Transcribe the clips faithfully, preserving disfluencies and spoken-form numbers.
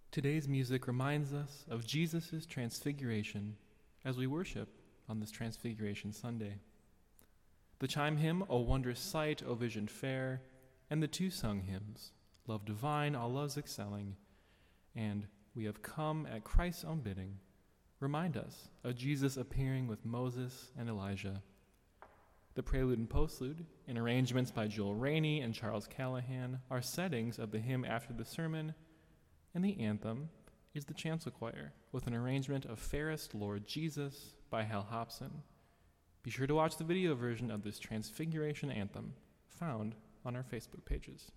Today's music reminds us of Jesus' transfiguration as we worship on this Transfiguration Sunday. The chime hymn, O Wondrous Sight, O Vision Fair, and the two sung hymns, Love Divine, All Loves Excelling, and We Have Come at Christ's Own Bidding, remind us of Jesus appearing with Moses and Elijah. The prelude and postlude, in arrangements by Joel Rainey and Charles Callahan, are settings of the hymn after the sermon, and the anthem is the chancel choir, with an arrangement of Fairest Lord Jesus by Hal Hobson. Be sure to watch the video version of this Transfiguration anthem, found on our Facebook pages.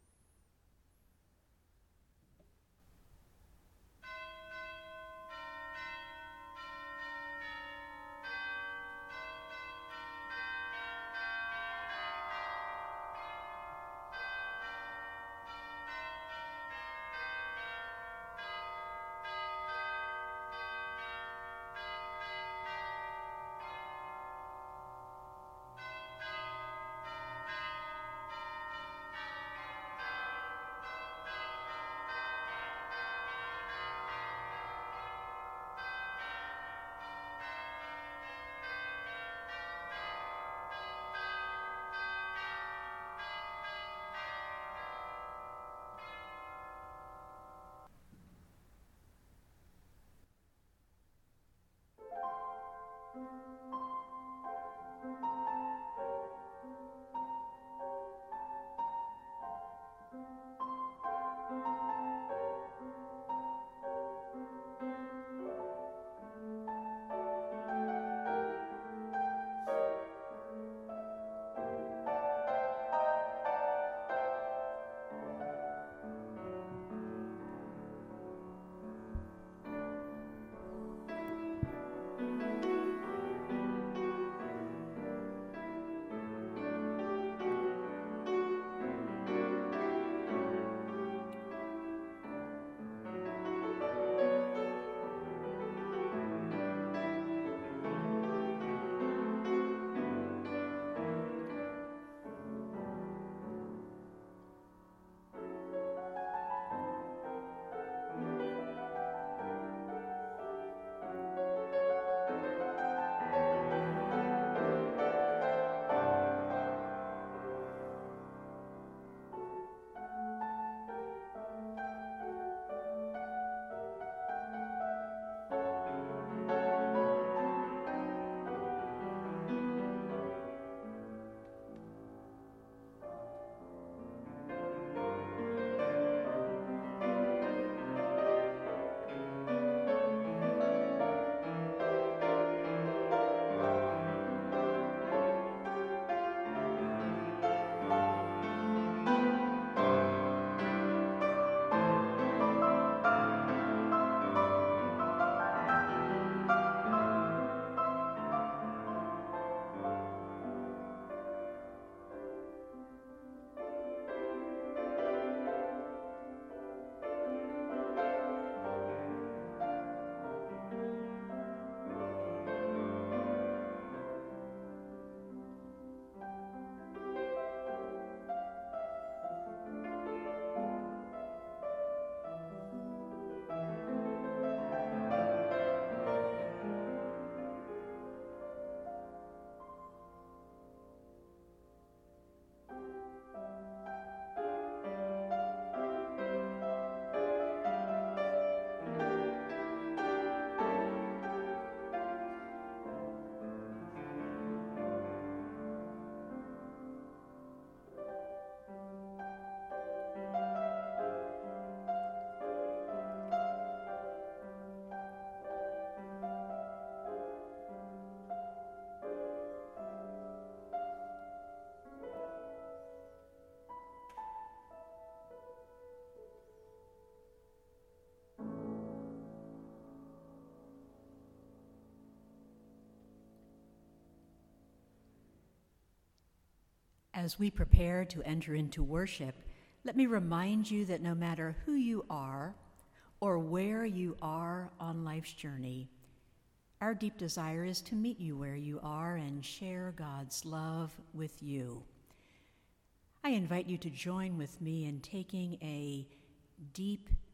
As we prepare to enter into worship, let me remind you that no matter who you are or where you are on life's journey, our deep desire is to meet you where you are and share God's love with you. I invite you to join with me in taking a deep,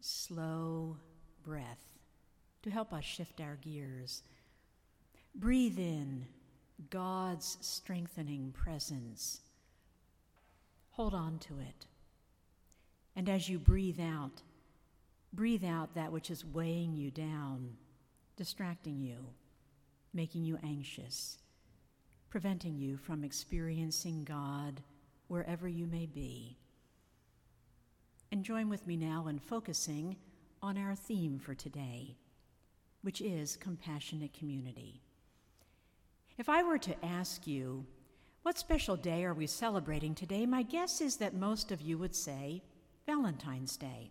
slow breath to help us shift our gears. Breathe in God's strengthening presence. Hold on to it. And as you breathe out, breathe out that which is weighing you down, distracting you, making you anxious, preventing you from experiencing God wherever you may be. And join with me now in focusing on our theme for today, which is compassionate community. If I were to ask you, what special day are we celebrating today? My guess is that most of you would say Valentine's Day.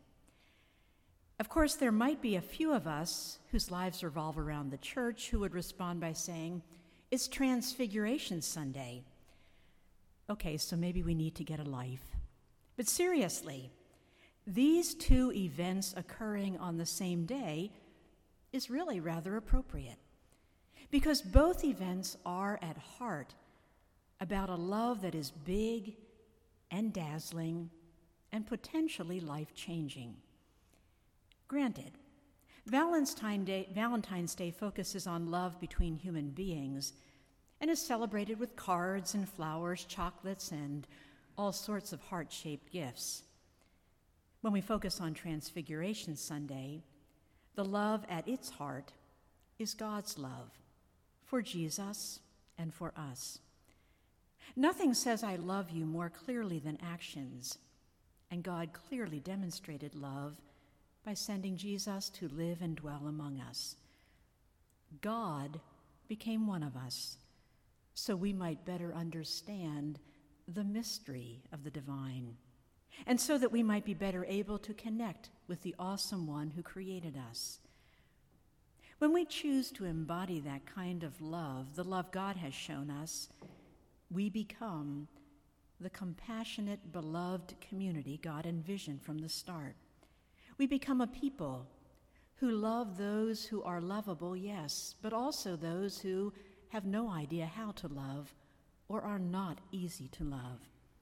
Of course, there might be a few of us whose lives revolve around the church who would respond by saying, it's Transfiguration Sunday. Okay, so maybe we need to get a life. But seriously, these two events occurring on the same day is really rather appropriate, because both events are at heart about a love that is big and dazzling and potentially life-changing. Granted, Valentine's Day, Valentine's Day focuses on love between human beings and is celebrated with cards and flowers, chocolates, and all sorts of heart-shaped gifts. When we focus on Transfiguration Sunday, the love at its heart is God's love for Jesus and for us. Nothing says I love you more clearly than actions, and God clearly demonstrated love by sending Jesus to live and dwell among us. God became one of us so we might better understand the mystery of the divine, and so that we might be better able to connect with the awesome one who created us. When we choose to embody that kind of love, the love God has shown us, we become the compassionate, beloved community God envisioned from the start. We become a people who love those who are lovable, yes, but also those who have no idea how to love or are not easy to love.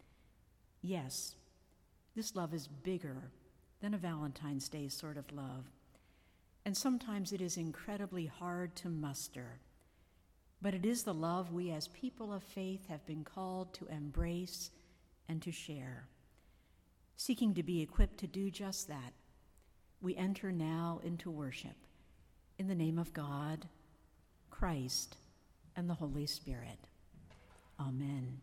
Yes, this love is bigger than a Valentine's Day sort of love, and sometimes it is incredibly hard to muster. But it is the love we as people of faith have been called to embrace and to share. Seeking to be equipped to do just that, we enter now into worship in the name of God, Christ, and the Holy Spirit. Amen.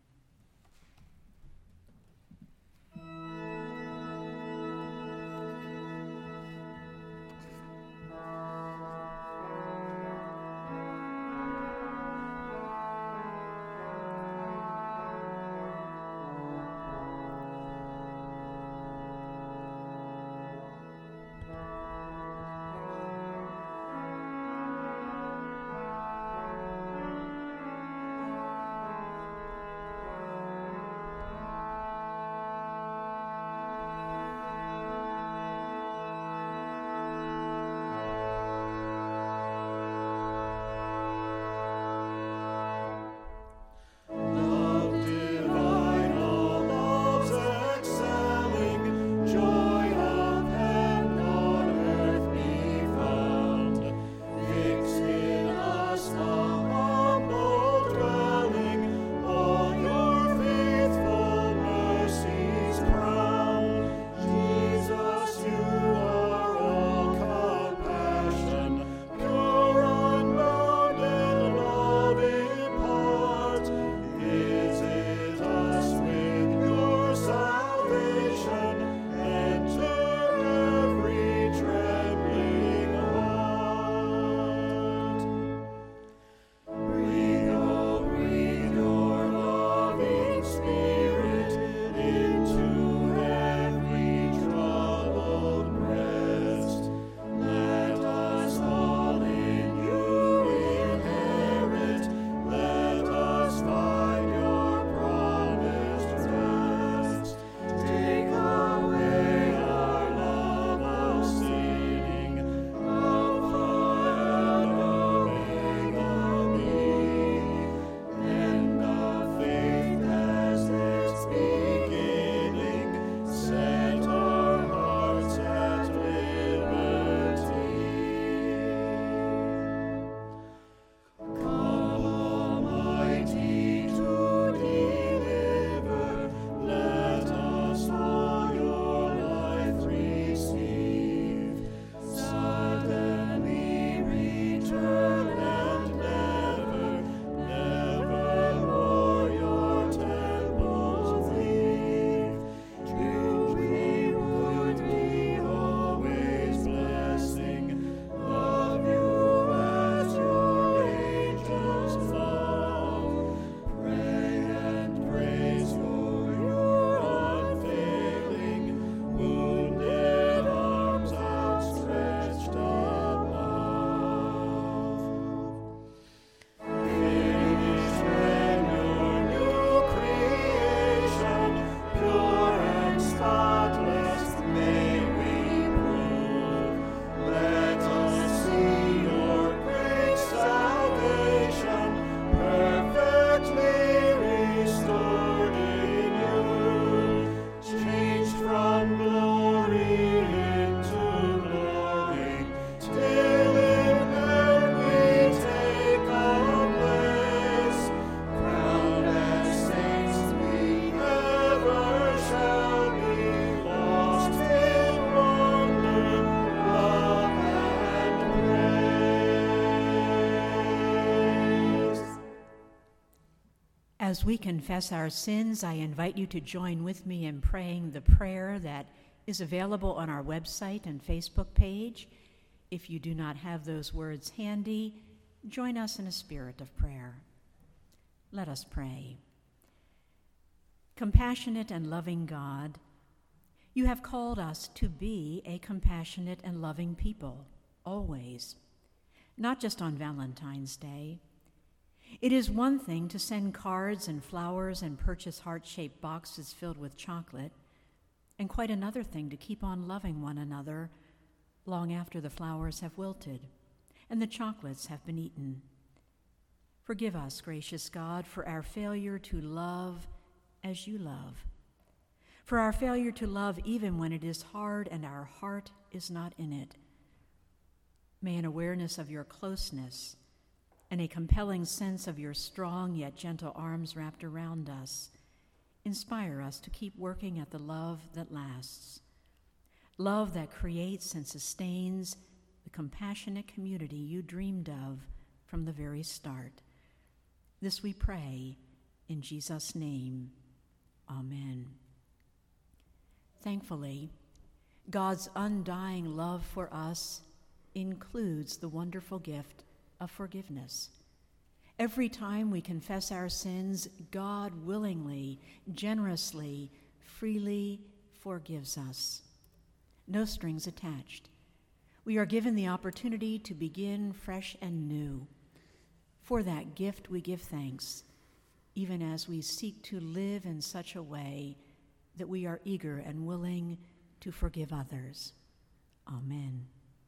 As we confess our sins, I invite you to join with me in praying the prayer that is available on our website and Facebook page. If you do not have those words handy, join us in a spirit of prayer. Let us pray. Compassionate and loving God, you have called us to be a compassionate and loving people, always, not just on Valentine's Day. It is one thing to send cards and flowers and purchase heart-shaped boxes filled with chocolate, and quite another thing to keep on loving one another long after the flowers have wilted and the chocolates have been eaten. Forgive us, gracious God, for our failure to love as you love, for our failure to love even when it is hard and our heart is not in it. May an awareness of your closeness and a compelling sense of your strong yet gentle arms wrapped around us inspire us to keep working at the love that lasts, love that creates and sustains the compassionate community you dreamed of from the very start. This we pray in Jesus' name. Amen. Thankfully, God's undying love for us includes the wonderful gift of forgiveness. Every time we confess our sins, God willingly, generously, freely forgives us. No strings attached. We are given the opportunity to begin fresh and new. For that gift we give thanks, even as we seek to live in such a way that we are eager and willing to forgive others. Amen.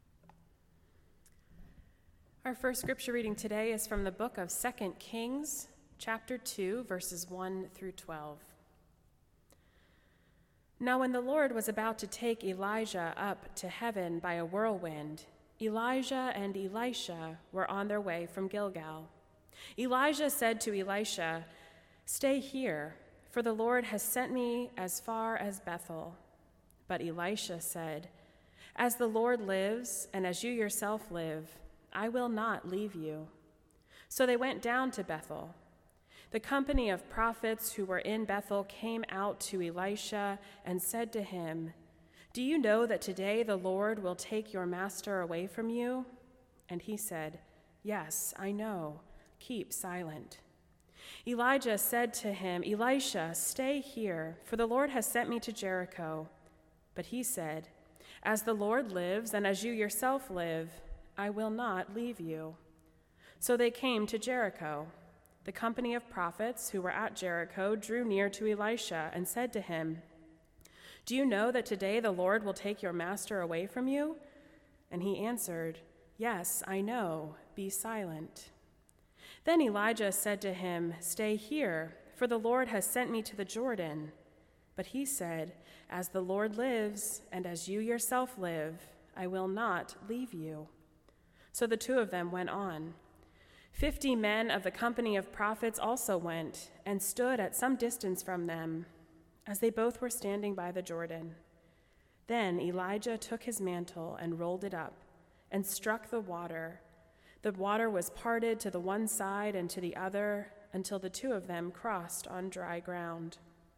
Our first scripture reading today is from the book of Second Kings, chapter two, verses one through twelve. Now when the Lord was about to take Elijah up to heaven by a whirlwind, Elijah and Elisha were on their way from Gilgal. Elijah said to Elisha, "Stay here, for the Lord has sent me as far as Bethel." But Elisha said, "As the Lord lives, and as you yourself live, I will not leave you." So they went down to Bethel. The company of prophets who were in Bethel came out to Elisha and said to him, "Do you know that today the Lord will take your master away from you?" And he said, "Yes, I know. Keep silent." Elijah said to him, "Elisha, stay here, for the Lord has sent me to Jericho." But he said, "As the Lord lives, and as you yourself live, I will not leave you." So they came to Jericho. The company of prophets who were at Jericho drew near to Elisha and said to him, "Do you know that today the Lord will take your master away from you?" And he answered, "Yes, I know. Be silent." Then Elijah said to him, "Stay here, for the Lord has sent me to the Jordan." But he said, "As the Lord lives, and as you yourself live, I will not leave you." So the two of them went on. Fifty men of the company of prophets also went and stood at some distance from them, as they both were standing by the Jordan. Then Elijah took his mantle and rolled it up and struck the water. The water was parted to the one side and to the other until the two of them crossed on dry ground.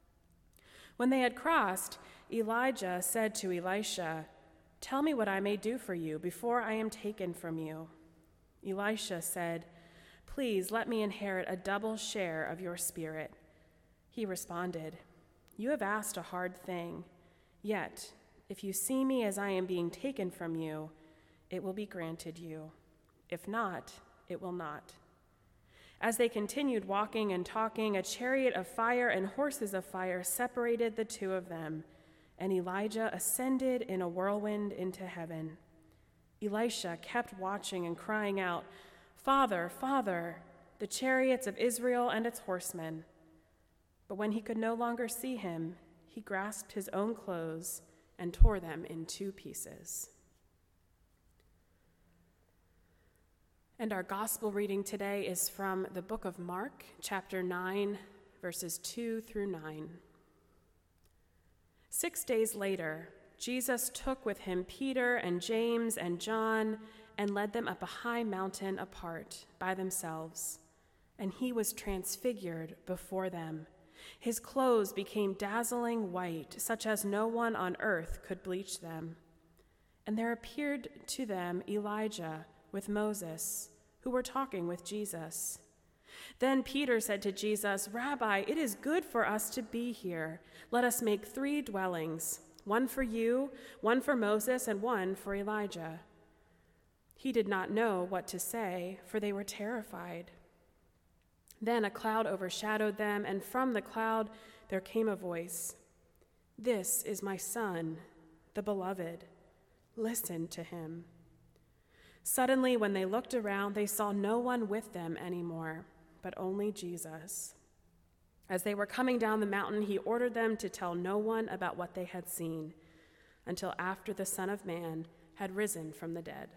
When they had crossed, Elijah said to Elisha, "Tell me what I may do for you before I am taken from you." Elisha said, "Please let me inherit a double share of your spirit." He responded, "You have asked a hard thing. Yet, if you see me as I am being taken from you, it will be granted you. If not, it will not." As they continued walking and talking, a chariot of fire and horses of fire separated the two of them, and Elijah ascended in a whirlwind into heaven. Elisha kept watching and crying out, "Father, Father, the chariots of Israel and its horsemen." But when he could no longer see him, he grasped his own clothes and tore them in two pieces. And our gospel reading today is from the book of Mark, chapter nine, verses two through nine. Six days later, Jesus took with him Peter and James and John and led them up a high mountain apart by themselves. and he was transfigured before them. His clothes became dazzling white, such as no one on earth could bleach them. And there appeared to them Elijah with Moses, who were talking with Jesus. Then Peter said to Jesus, "Rabbi, it is good for us to be here. Let us make three dwellings, one for you, one for Moses, and one for Elijah." He did not know what to say, for they were terrified. Then a cloud overshadowed them, and from the cloud there came a voice, "This is my son, the beloved. Listen to him." Suddenly, when they looked around, they saw no one with them anymore, but only Jesus. As they were coming down the mountain, he ordered them to tell no one about what they had seen until after the Son of Man had risen from the dead.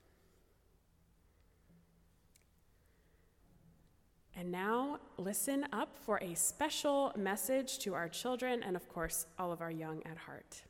And now, listen up for a special message to our children and, of course, all of our young at heart.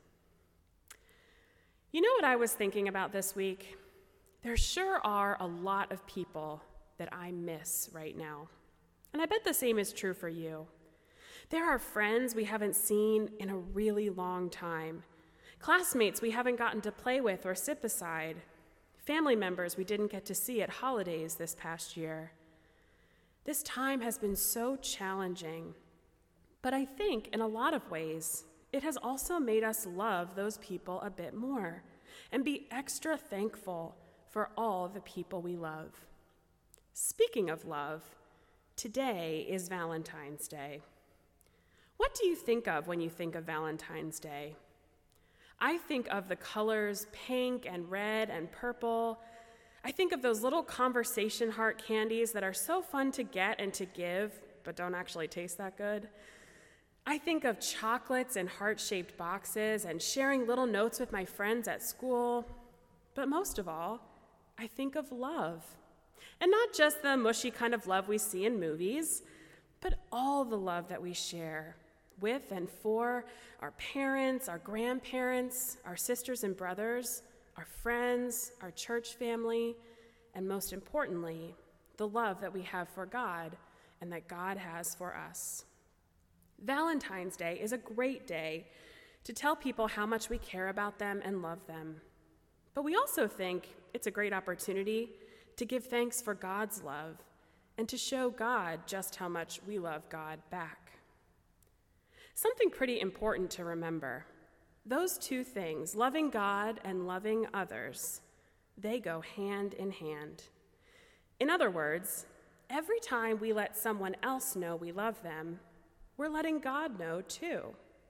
You know what I was thinking about this week? There sure are a lot of people that I miss right now. And I bet the same is true for you. There are friends we haven't seen in a really long time, classmates we haven't gotten to play with or sit beside, family members we didn't get to see at holidays this past year. This time has been so challenging, but I think in a lot of ways, it has also made us love those people a bit more and be extra thankful for all the people we love. Speaking of love, today is Valentine's Day. What do you think of when you think of Valentine's Day? I think of the colors pink and red and purple. I think of those little conversation heart candies that are so fun to get and to give, but don't actually taste that good. I think of chocolates in heart-shaped boxes and sharing little notes with my friends at school. But most of all, I think of love. And not just the mushy kind of love we see in movies, but all the love that we share with and for our parents, our grandparents, our sisters and brothers, our friends, our church family, and most importantly, the love that we have for God and that God has for us. Valentine's Day is a great day to tell people how much we care about them and love them. But we also think it's a great opportunity to give thanks for God's love and to show God just how much we love God back. Something pretty important to remember. Those two things, loving God and loving others, they go hand in hand. In other words, every time we let someone else know we love them, we're letting God know too.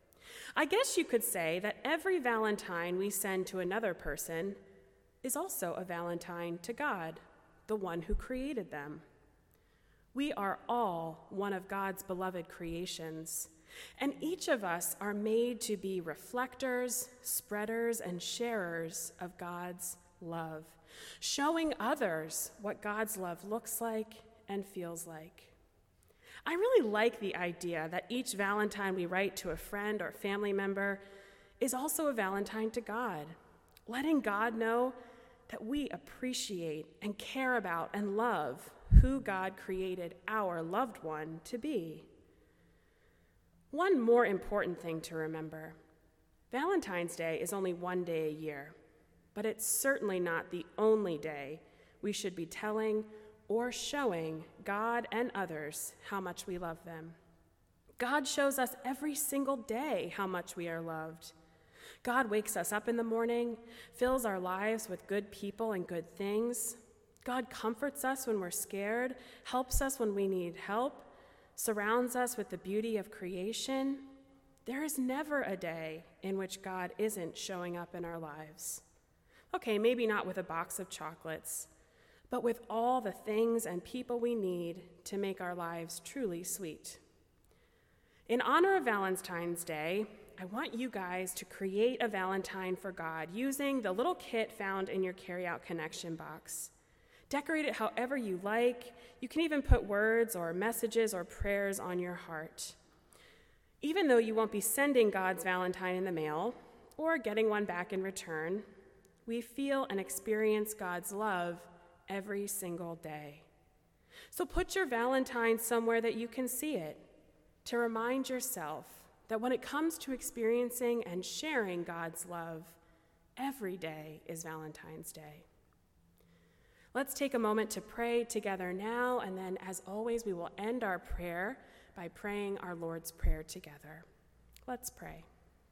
I guess you could say that every Valentine we send to another person is also a Valentine to God, the one who created them. We are all one of God's beloved creations, and each of us are made to be reflectors, spreaders, and sharers of God's love, showing others what God's love looks like and feels like. I really like the idea that each Valentine we write to a friend or family member is also a Valentine to God, letting God know that we appreciate and care about and love who God created our loved one to be. One more important thing to remember: Valentine's Day is only one day a year, but it's certainly not the only day we should be telling or showing God and others how much we love them. God shows us every single day how much we are loved. God wakes us up in the morning, fills our lives with good people and good things. God comforts us when we're scared, helps us when we need help, surrounds us with the beauty of creation. There is never a day in which God isn't showing up in our lives. Okay, maybe not with a box of chocolates, but with all the things and people we need to make our lives truly sweet. In honor of Valentine's Day, I want you guys to create a Valentine for God using the little kit found in your carry-out connection box. Decorate it however you like. You can even put words or messages or prayers on your heart. Even though you won't be sending God's Valentine in the mail or getting one back in return, we feel and experience God's love every single day. So put your Valentine somewhere that you can see it, to remind yourself that when it comes to experiencing and sharing God's love, every day is Valentine's Day. Let's take a moment to pray together now, and then, as always, we will end our prayer by praying our Lord's Prayer together. Let's pray.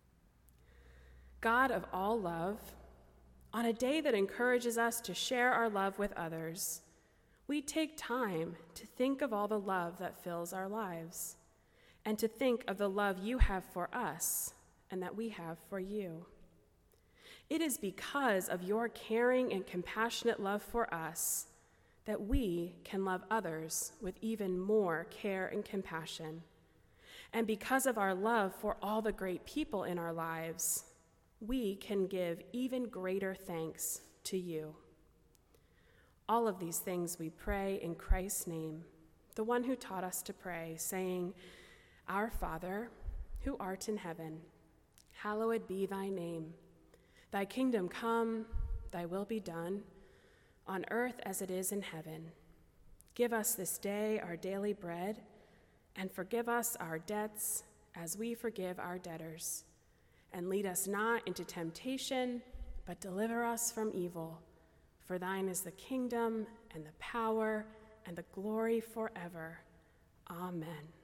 God of all love, on a day that encourages us to share our love with others, we take time to think of all the love that fills our lives, and to think of the love you have for us and that we have for you. It is because of your caring and compassionate love for us that we can love others with even more care and compassion. And because of our love for all the great people in our lives, we can give even greater thanks to you. All of these things we pray in Christ's name, the one who taught us to pray, saying, Our Father, who art in heaven, hallowed be thy name. Thy kingdom come, thy will be done, on earth as it is in heaven. Give us this day our daily bread, and forgive us our debts as we forgive our debtors. And lead us not into temptation, but deliver us from evil. For thine is the kingdom, and the power, and the glory forever. Amen.